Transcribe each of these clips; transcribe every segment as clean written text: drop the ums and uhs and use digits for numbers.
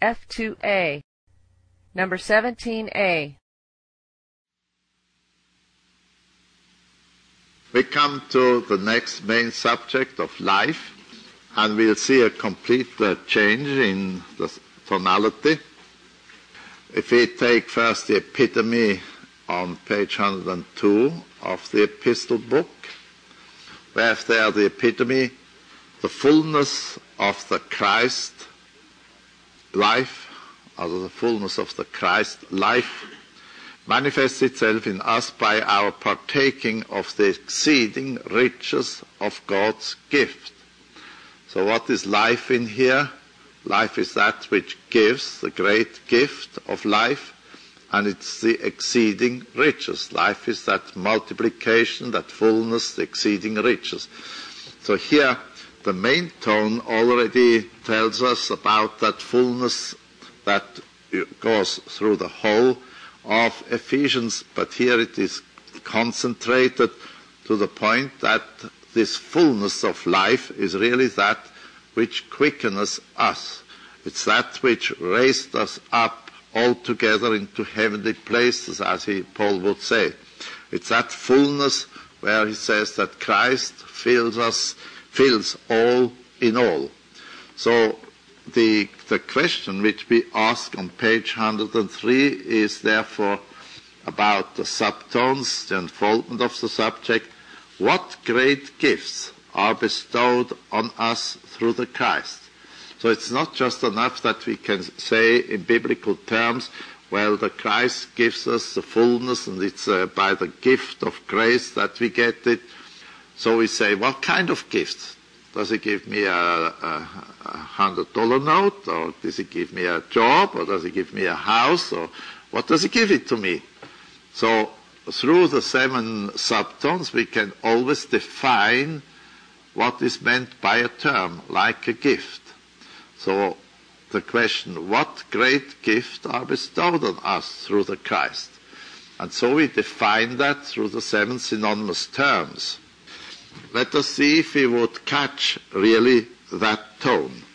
F2A. Number 17A. We come to the next main subject of life, and we'll see a complete change in the tonality. If we take first the epitome on page 102 of the epistle book, we have there the epitome, the fullness of the Christ life, or the fullness of the Christ life, manifests itself in us by our partaking of the exceeding riches of God's gift. So what is life in here? Life is that which gives, the great gift of life, and it's the exceeding riches. Life is that multiplication, that fullness, the exceeding riches. So here the main tone already tells us about that fullness that goes through the whole of Ephesians, but here it is concentrated to the point that this fullness of life is really that which quickens us. It's that which raised us up altogether into heavenly places, as Paul would say. It's that fullness where he says that Christ fills all in all. So the question which we ask on page 103 is therefore about the subtones, the unfoldment of the subject. What great gifts are bestowed on us through the Christ? So it's not just enough that we can say in biblical terms, well, the Christ gives us the fullness, and it's by the gift of grace that we get it. So we say, what kind of gifts? Does he give me a $100 note, or does he give me a job, or does he give me a house, or what does he give it to me? So through the 7 subtones we can always define what is meant by a term, like a gift. So the question, what great gift are bestowed on us through the Christ? And so we define that through the 7 synonymous terms. Let us see if we would catch really that tone,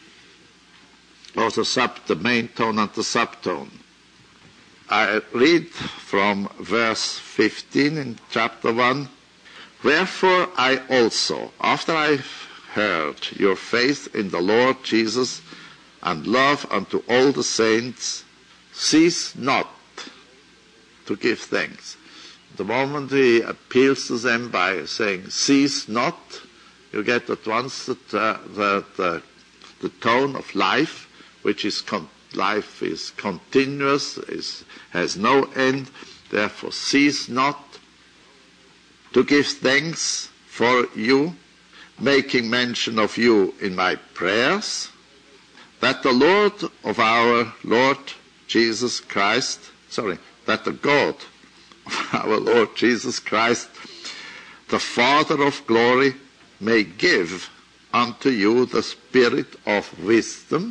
or the main tone and the subtone. I read from verse 15 in chapter 1. Wherefore I also, after I heard your faith in the Lord Jesus and love unto all the saints, cease not to give thanks. The moment he appeals to them by saying, cease not, you get at once the tone of life, which is life is continuous, has no end, therefore cease not to give thanks for you, making mention of you in my prayers, that the Lord of our Lord Jesus Christ, that the God of our Lord Jesus Christ, the Father of glory, may give unto you the spirit of wisdom,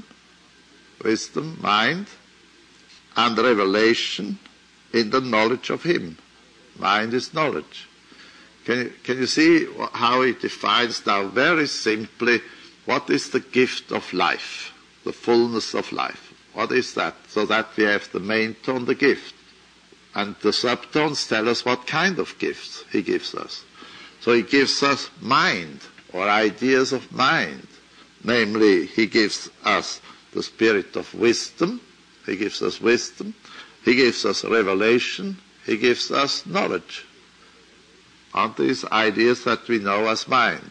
mind, and revelation in the knowledge of him. Mind is knowledge. Can you see how he defines now very simply what is the gift of life, the fullness of life? What is that? So that we have the main tone, the gift. And the subtones tell us what kind of gifts he gives us. So he gives us mind, or ideas of mind. Namely, he gives us the spirit of wisdom. He gives us wisdom. He gives us revelation. He gives us knowledge. Aren't these ideas that we know as mind?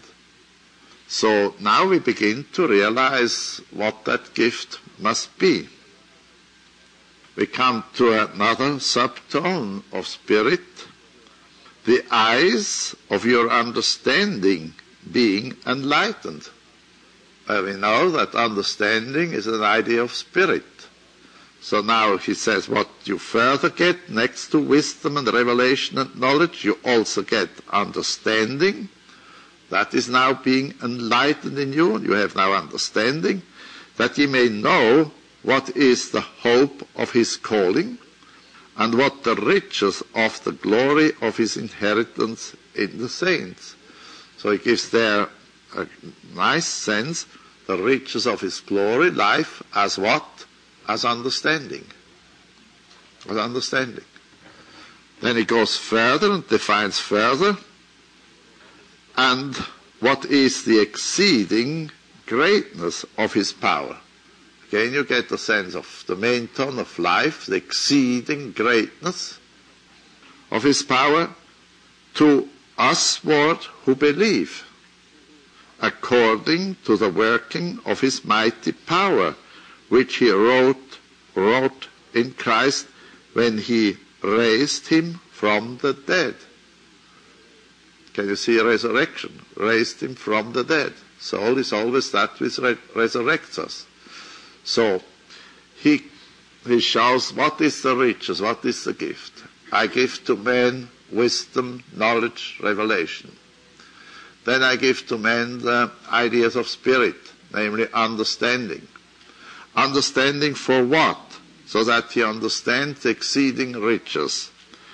So now we begin to realize what that gift must be. We come to another subtone of spirit, the eyes of your understanding being enlightened. We know that understanding is an idea of spirit. So now he says what you further get, next to wisdom and revelation and knowledge, you also get understanding. That is now being enlightened in you. You have now understanding, that ye may know what is the hope of his calling, and what the riches of the glory of his inheritance in the saints. So he gives there a nice sense, the riches of his glory, life as what? as understanding. As understanding. Then he goes further and defines further. And what is the exceeding greatness of his power? Again, you get the sense of the main tone of life, the exceeding greatness of his power to usward who believe, according to the working of his mighty power, which he wrought in Christ when he raised him from the dead. Can you see resurrection? Raised him from the dead. Soul is always that which resurrects us. So he shows what is the riches, what is the gift. I give to men wisdom, knowledge, revelation. Then I give to men the ideas of spirit, namely understanding. Understanding for what? So that he understands the exceeding riches,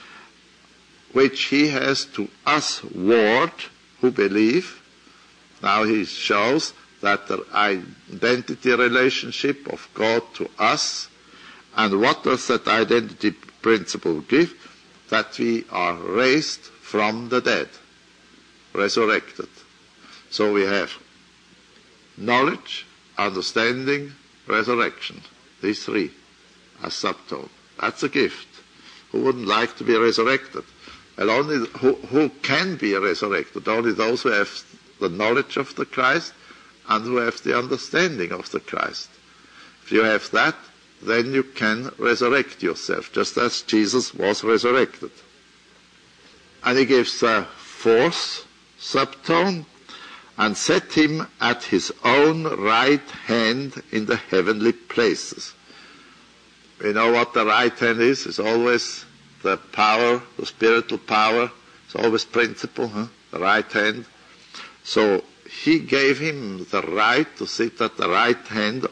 which he has to us ward who believe. Now he shows that the identity relationship of God to us, and what does that identity principle give? That we are raised from the dead, resurrected. So we have knowledge, understanding, resurrection. These three as subtone. That's a gift. Who wouldn't like to be resurrected? Well, only who can be resurrected? Only those who have the knowledge of the Christ and who have the understanding of the Christ. If you have that, then you can resurrect yourself, just as Jesus was resurrected. And he gives a fourth subtone, and set him at his own right hand in the heavenly places. We know what the right hand is. It's always the power, the spiritual power. It's always principle, the right hand. So he gave him the right to sit at the right hand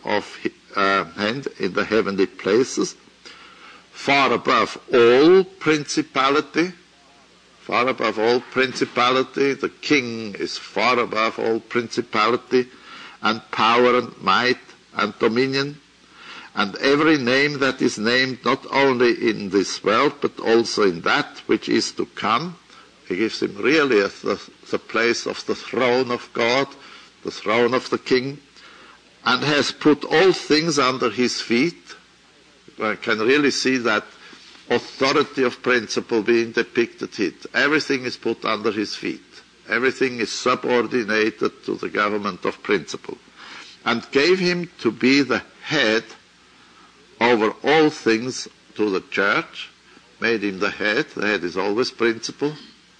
in the heavenly places, far above all principality. Far above all principality. The king is far above all principality and power and might and dominion, and every name that is named not only in this world but also in that which is to come. He gives him really the place of the throne of God, the throne of the king, and has put all things under his feet. One can really see that authority of principle being depicted here. Everything is put under his feet. Everything is subordinated to the government of principle. And gave him to be the head over all things to the church, made him the head is always principle,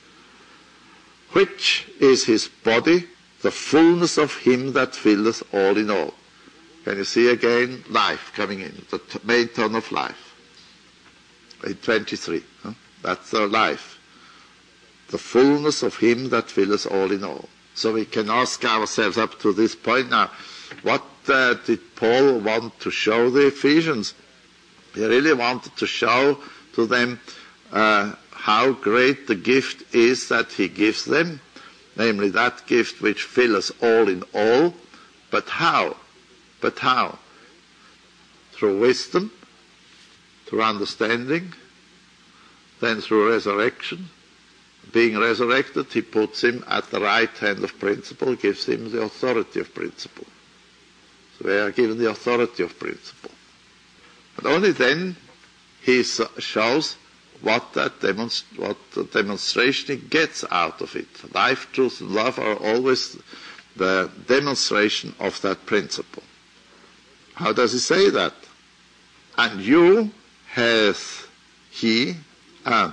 which is his body, the fullness of him that filleth all in all. Can you see again life coming in, the main tone of life? In 23, that's our life. The fullness of him that filleth all in all. So we can ask ourselves up to this point now, what did Paul want to show the Ephesians? He really wanted to show to them how great the gift is that he gives them, namely that gift which filleth all in all. But how? But how? Through wisdom, through understanding, then through resurrection. Being resurrected, he puts him at the right hand of principle, gives him the authority of principle. So they are given the authority of principle. But only then he shows what the demonstration he gets out of it. Life, truth, and love are always the demonstration of that principle. How does he say that? And you hath he, is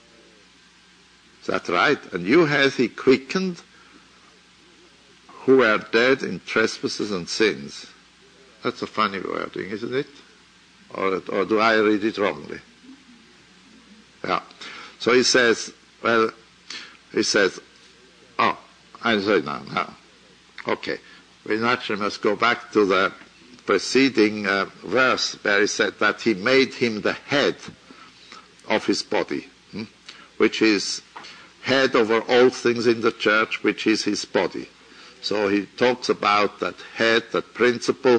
that right? And you hath he quickened who are dead in trespasses and sins. That's a funny wording, isn't it? Or do I read it wrongly? Yeah. So he says, I say now. Okay. We naturally must go back to the preceding verse where he said that he made him the head of his body, which is head over all things in the church, which is his body. So he talks about that head, that principle,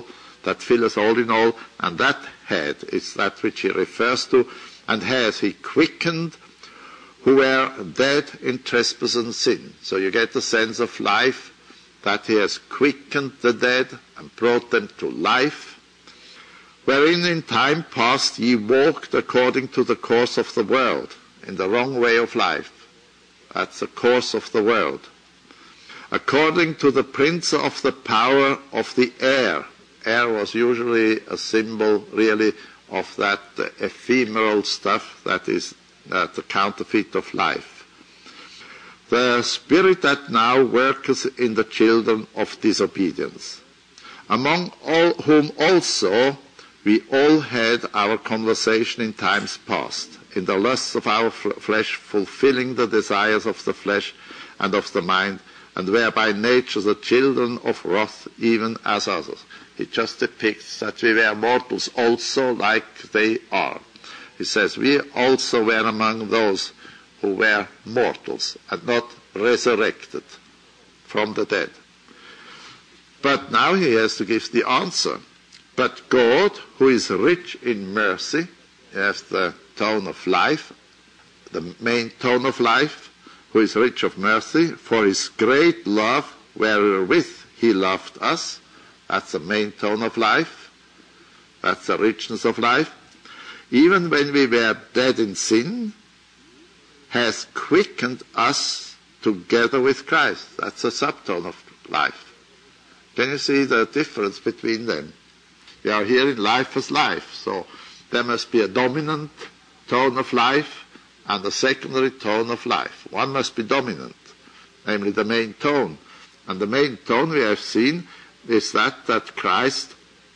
that filleth all in all, and that head is that which he refers to, and has he quickened who were dead in trespass and sin. So you get the sense of life, that he has quickened the dead and brought them to life, wherein in time past ye walked according to the course of the world, in the wrong way of life. That's the course of the world. According to the prince of the power of the air. Air was usually a symbol, really, of that ephemeral stuff that is the counterfeit of life. The spirit that now worketh in the children of disobedience, among all whom also we all had our conversation in times past, in the lusts of our flesh, fulfilling the desires of the flesh and of the mind, and were by nature the children of wrath, even as others. It just depicts that we were mortals also like they are. He says, we also were among those who were mortals and not resurrected from the dead. But now he has to give the answer. But God, who is rich in mercy, he has the tone of life, the main tone of life, who is rich of mercy, for his great love wherewith he loved us. That's the main tone of life. That's the richness of life. Even when we were dead in sin, has quickened us together with Christ. That's a subtone of life. Can you see the difference between them? We are here in life as life, so there must be a dominant tone of life and a secondary tone of life. One must be dominant, namely the main tone. And the main tone we have seen is that Christ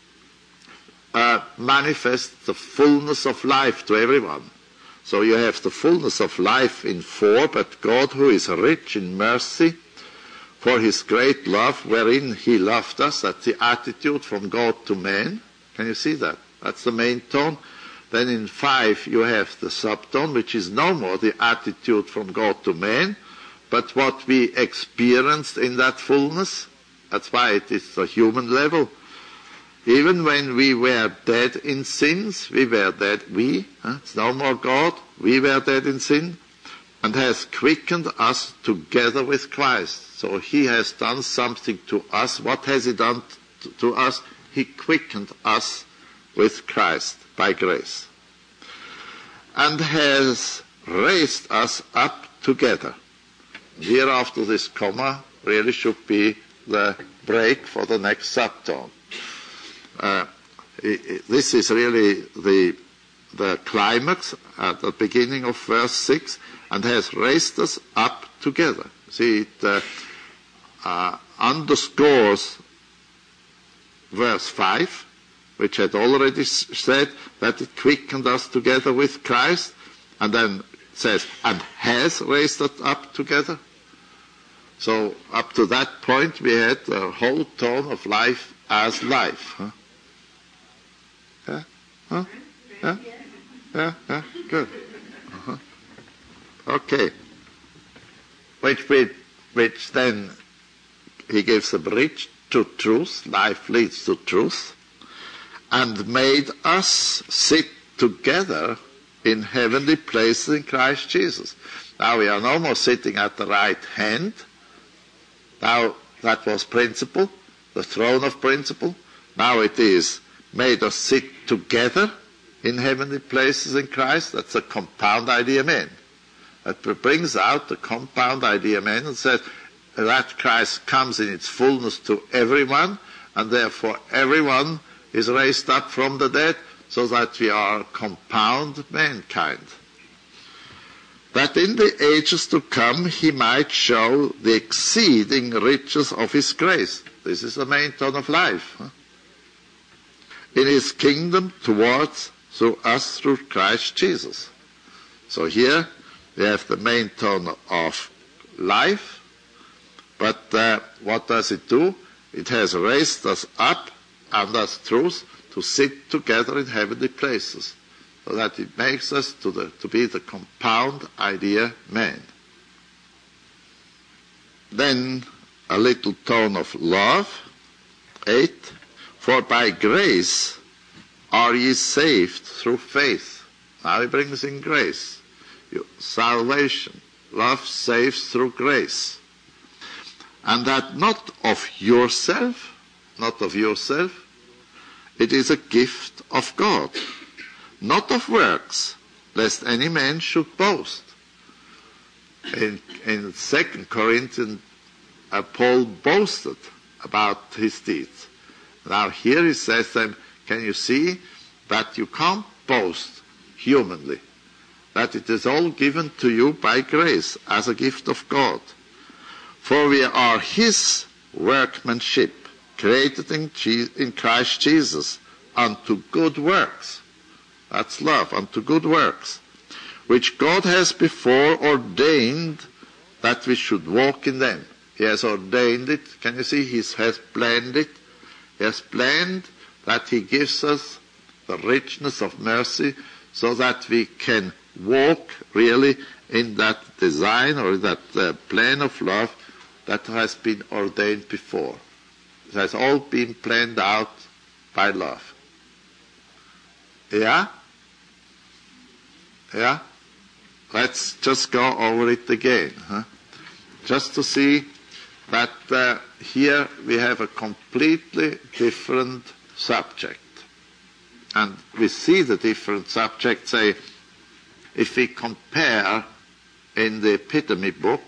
manifests the fullness of life to everyone. So you have the fullness of life in 4, but God, who is rich in mercy, for his great love wherein he loved us. That's the attitude from God to man. Can you see that? That's the main tone. Then in 5 you have the subtone, which is no more the attitude from God to man, but what we experienced in that fullness. That's why it is the human level. Even when we were dead in sins, we were dead, it's no more God, we were dead in sin, and has quickened us together with Christ. So he has done something to us. What has he done to us? He quickened us with Christ by grace, and has raised us up together. Here after this comma really should be the break for the next subtone. This is really the climax at the beginning of verse 6, and has raised us up together. See, it underscores verse 5, which had already said that it quickened us together with Christ, and then it says, and has raised us up together. So up to that point we had the whole tone of life as life. Huh? Yeah? Huh? Yeah? Yeah? Yeah? Good. Uh-huh. Okay. Which then he gives a bridge to truth. Life leads to truth. And made us sit together in heavenly places in Christ Jesus. Now we are no more sitting at the right hand. Now that was principle, the throne of principle. Now it is made us sit together in heavenly places in Christ. That's a compound idea man. That brings out the compound idea man and says that Christ comes in its fullness to everyone, and therefore everyone is raised up from the dead, so that we are compound mankind. That in the ages to come he might show the exceeding riches of his grace. This is the main tone of life. In his kingdom towards through us through Christ Jesus. So here we have the main tone of life, but what does it do? It has raised us up under truth to sit together in heavenly places, so that it makes us to be the compound idea man. Then a little tone of love, 8, For by grace are ye saved through faith. Now he brings in grace. Salvation. Love saves through grace. And that not of yourself, it is a gift of God, not of works, lest any man should boast. In 2 Corinthians, Paul boasted about his deeds. Now here he says to them, can you see that you can't boast humanly, that it is all given to you by grace as a gift of God. For we are his workmanship, created in Christ Jesus, unto good works. That's love, unto good works, which God has before ordained that we should walk in them. He has ordained it. Can you see? He has planned it. He has planned that he gives us the richness of mercy so that we can walk really in that design or that plan of love that has been ordained before. It has all been planned out by love. Yeah? Yeah? Let's just go over it again. Just to see that here we have a completely different subject. And we see the different subjects, say, if we compare in the epitome book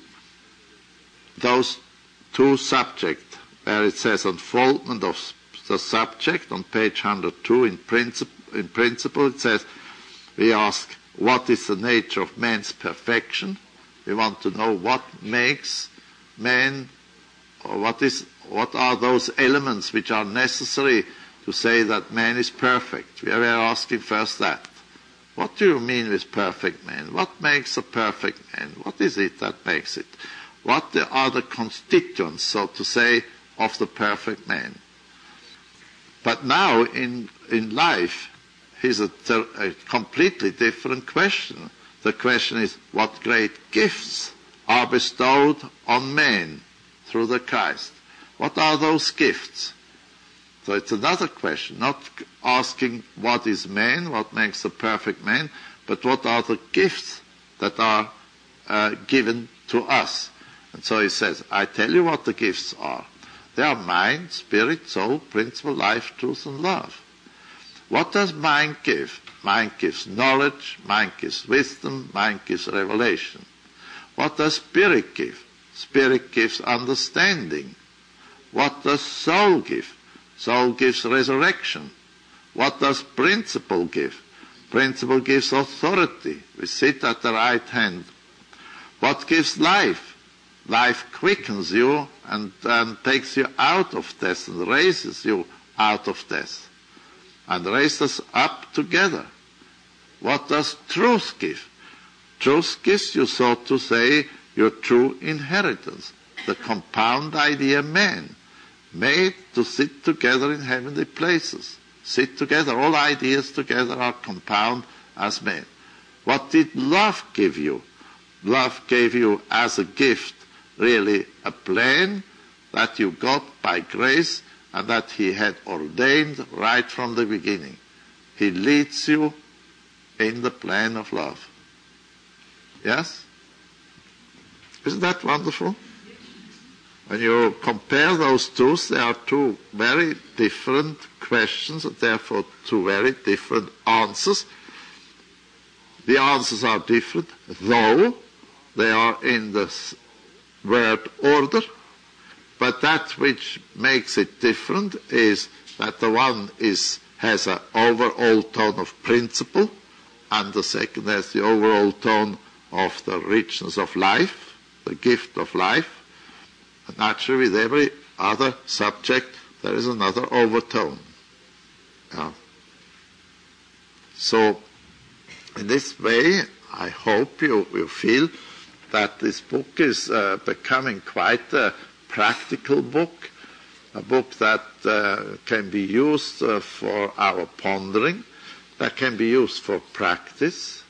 those two subjects, where it says unfoldment of the subject on page 102 in principle, it says, we ask, what is the nature of man's perfection? We want to know what makes man, or what are those elements which are necessary to say that man is perfect. We are asking first that. What do you mean with perfect man? What makes a perfect man? What is it that makes it? What are the constituents, so to say, of the perfect man? But now in life, is a completely different question. The question is, what great gifts are bestowed on man through the Christ? What are those gifts? So it's another question, not asking what is man, what makes a perfect man, but what are the gifts that are given to us. And so he says, I tell you what the gifts are. They are mind, spirit, soul, principle, life, truth, and love. What does mind give? Mind gives knowledge, mind gives wisdom, mind gives revelation. What does spirit give? Spirit gives understanding. What does soul give? Soul gives resurrection. What does principle give? Principle gives authority. We sit at the right hand. What gives life? Life quickens you and takes you out of death and raises you out of death and raises us up together. What does truth give? Truth gives you, so to say, your true inheritance, the compound idea man, made to sit together in heavenly places. Sit together, all ideas together are compound as men. What did love give you? Love gave you as a gift really a plan that you got by grace and that he had ordained right from the beginning. He leads you in the plan of love. Yes? Isn't that wonderful? When you compare those two, there are two very different questions and therefore two very different answers. The answers are different, though they are in the word order, but that which makes it different is that the one has an overall tone of principle, and the second has the overall tone of the richness of life, the gift of life. And naturally, with every other subject, there is another overtone. Yeah. So, in this way, I hope you feel that this book is becoming quite a practical book, a book that can be used for our pondering, that can be used for practice,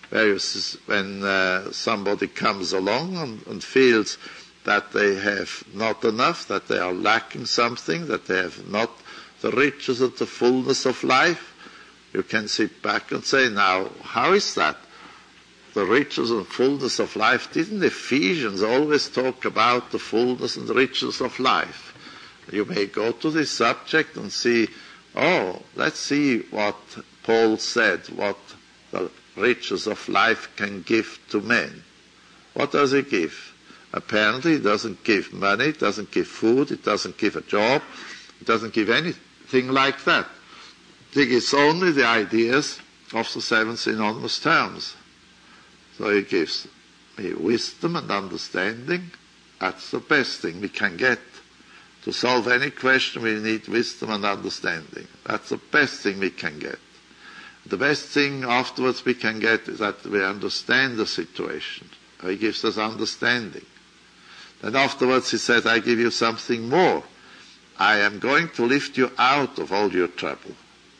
when somebody comes along and feels that they have not enough, that they are lacking something, that they have not the riches and the fullness of life. You can sit back and say, now, how is that? The riches and fullness of life. Didn't Ephesians always talk about the fullness and riches of life? You may go to this subject and see, let's see what Paul said, what the riches of life can give to men. What does he give? Apparently, it doesn't give money, it doesn't give food, it doesn't give a job, it doesn't give anything like that. It gives only the ideas of the 7 synonymous terms. So he gives me wisdom and understanding. That's the best thing we can get. To solve any question, we need wisdom and understanding. That's the best thing we can get. The best thing afterwards we can get is that we understand the situation. He gives us understanding. Then afterwards he says, I give you something more. I am going to lift you out of all your trouble.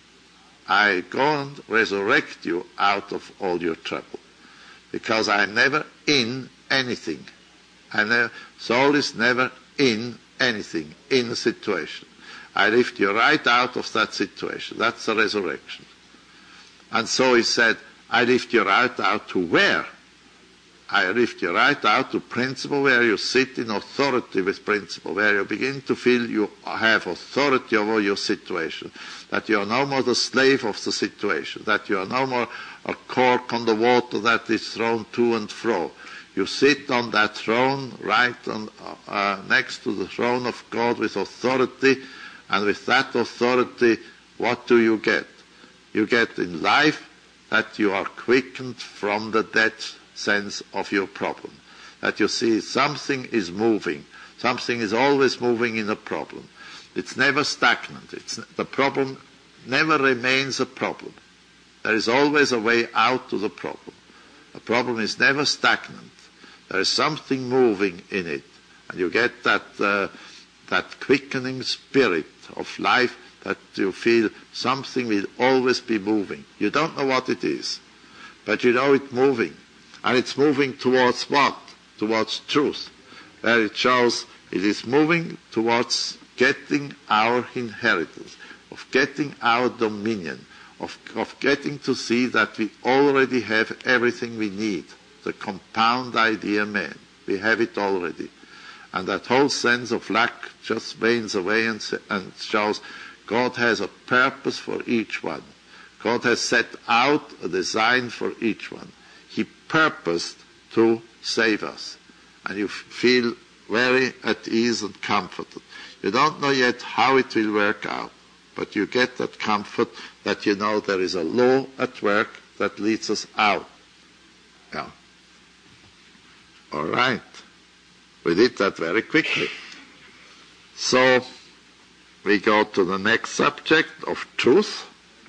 I go and resurrect you out of all your trouble. Because I am never in anything. Soul is never in anything, in a situation. I lift you right out of that situation. That's the resurrection. And so he said, I lift you right out to where? I lift you right out to principle, where you sit in authority with principle, where you begin to feel you have authority over your situation, that you are no more the slave of the situation, that you are no more a cork on the water that is thrown to and fro. You sit on that throne, right on, next to the throne of God with authority, and with that authority, what do you get? You get in life that you are quickened from the dead sense of your problem. That you see something is moving. Something is always moving in a problem. It's never stagnant. The problem never remains a problem. There is always a way out to the problem. A problem is never stagnant. There is something moving in it. And you get that quickening spirit of life, that you feel something will always be moving. You don't know what it is, but you know it's moving. And it's moving towards what? Towards truth. Where it shows it is moving towards getting our inheritance, of getting our dominion, of getting to see that we already have everything we need. The compound idea man. We have it already. And that whole sense of lack just wanes away and shows God has a purpose for each one. God has set out a design for each one. He purposed to save us. And you feel very at ease and comforted. You don't know yet how it will work out, but you get that comfort that you know there is a law at work that leads us out. Yeah. All right. We did that very quickly. So we go to the next subject of truth.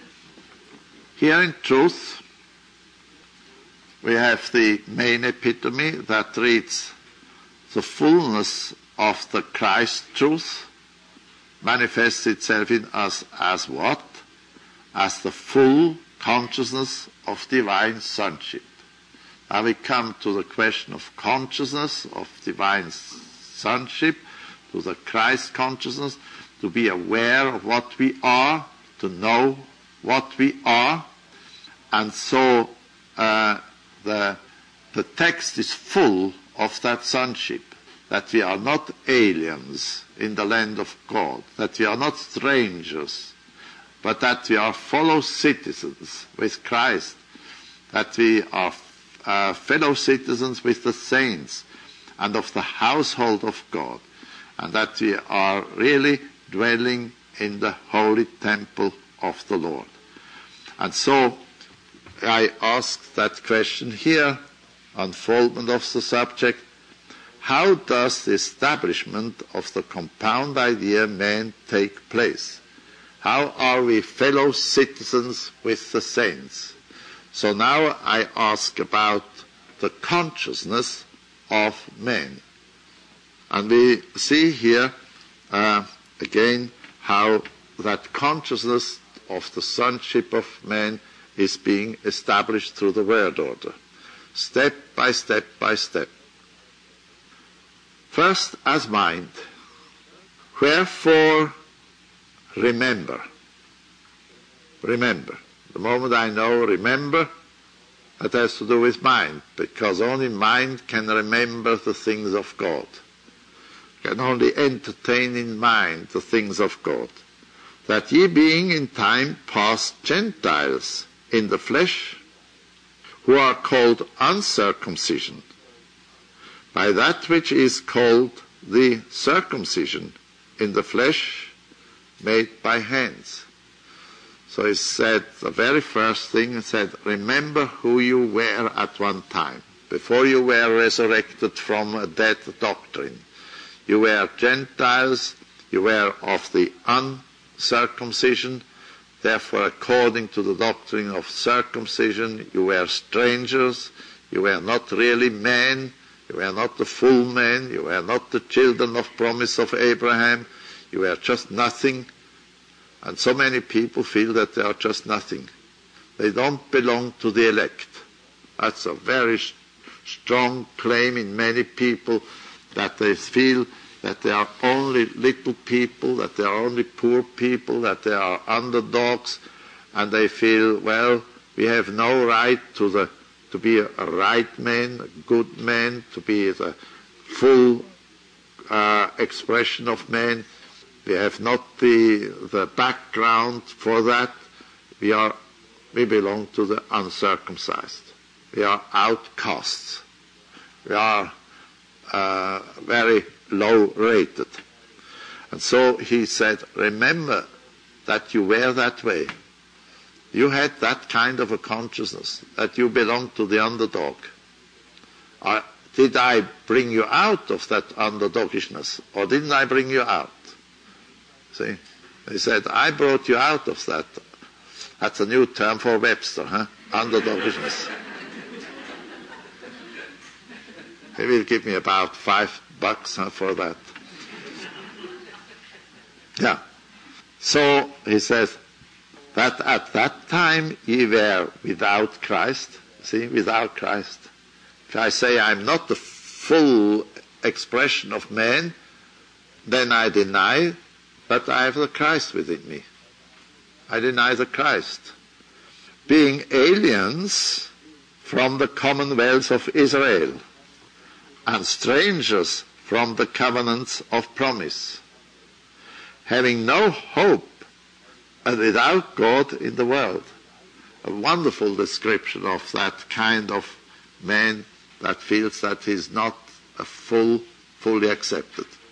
Here in truth, we have the main epitome that reads, the fullness of the Christ truth manifests itself in us as what? As the full consciousness of divine sonship. Now we come to the question of consciousness, of divine sonship, to the Christ consciousness, to be aware of what we are, to know what we are. And so the text is full of that sonship, that we are not aliens in the land of God, that we are not strangers, but that we are fellow citizens with Christ, that we are fellow citizens with the saints and of the household of God, and that we are really dwelling in the holy temple of the Lord. And so I ask that question here, unfoldment of the subject, how does the establishment of the compound idea man take place? How are we fellow citizens with the saints? So now I ask about the consciousness of man. And we see here again how that consciousness of the sonship of man is being established through the word order, step by step by step. First, as mind. Wherefore remember. Remember. The moment I know remember, that has to do with mind, because only mind can remember the things of God. Can only entertain in mind the things of God. That ye being in time past Gentiles in the flesh, who are called uncircumcision, by that which is called the circumcision in the flesh made by hands. So he said, the very first thing, he said, remember who you were at one time, before you were resurrected from a dead doctrine. You were Gentiles, you were of the uncircumcision, therefore according to the doctrine of circumcision, you were strangers, you were not really men, you were not the full men, you were not the children of promise of Abraham, you were just nothing. And so many people feel that they are just nothing. They don't belong to the elect. That's a very strong claim in many people, that they feel that they are only little people, that they are only poor people, that they are underdogs, and they feel, well, we have no right to be a right man, a good man, to be the full expression of man. We have not the background for that. We belong to the uncircumcised. We are outcasts. We are very low rated. And so he said, remember that you were that way. You had that kind of a consciousness, that you belonged to the underdog. Did I bring you out of that underdogishness, or didn't I bring you out? See? He said, I brought you out of that. That's a new term for Webster, huh? Underdogishness. He will give me about $5 for that. Yeah. So he says that at that time ye were without Christ. See, without Christ. If I say I'm not the full expression of man, then I deny that I have the Christ within me. I deny the Christ. Being aliens from the commonwealth of Israel, and strangers from the covenants of promise, having no hope and without God in the world. A wonderful description of that kind of man that feels that he is not fully accepted.